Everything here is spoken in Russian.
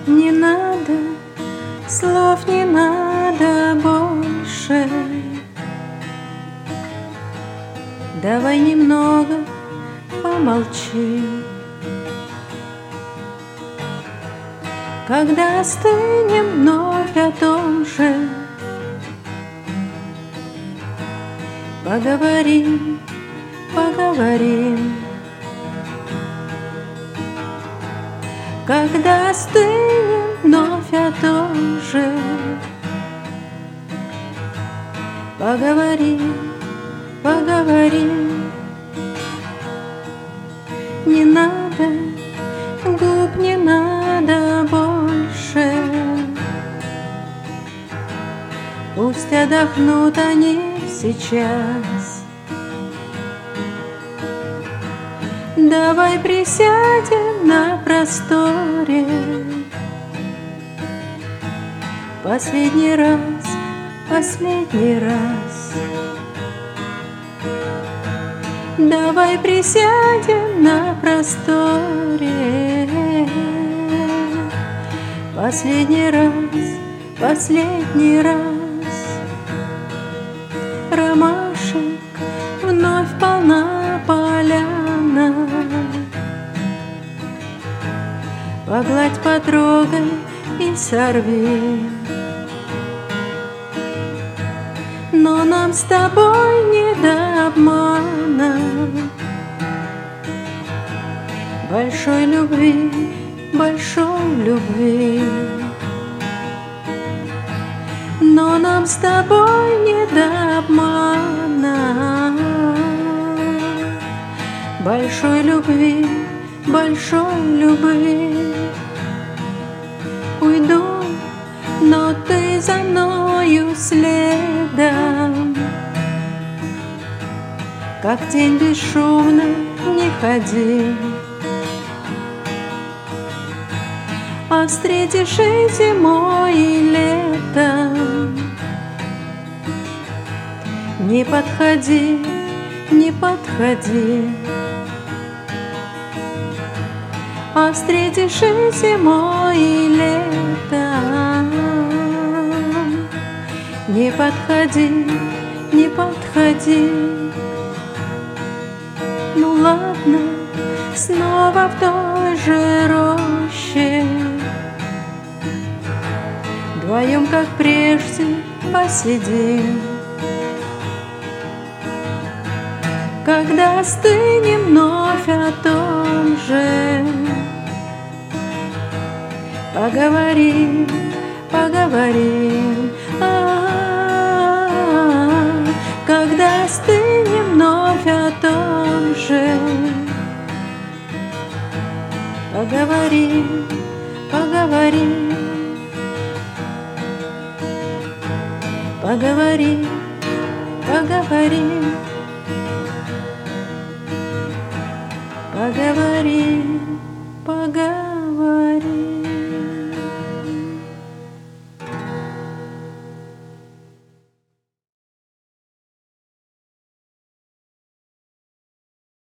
Не надо, слов не надо больше. Давай немного помолчим. Когда остынем вновь о том же, поговорим, поговорим. Когда остынем вновь о том же, поговорим, поговорим. Не надо, губ не надо больше. Пусть отдохнут они сейчас. Давай присядем на просторе. Последний раз, последний раз. Давай присядем на просторе. Последний раз, последний раз. Ромашек вновь полна поляна. Погладь, потрогай и сорви. Но нам с тобой не до обмана. Большой любви, большой любви. Но нам с тобой не до обмана. Большой любви, большой любви. Уйду, но ты за мною следом. Как тень бесшумно не ходи. А встретишь и зимой, и летом. Не подходи, не подходи. А встретишь и зимой, и летом. Не подходи, не подходи. Ну ладно, снова в той же роще. Вдвоем, как прежде, посидим. Когда остынем вновь о том же, поговорим, поговорим. Когда остынем вновь о том же, поговорим, поговорим. Поговорим, поговорим. Поговорим, поговорим.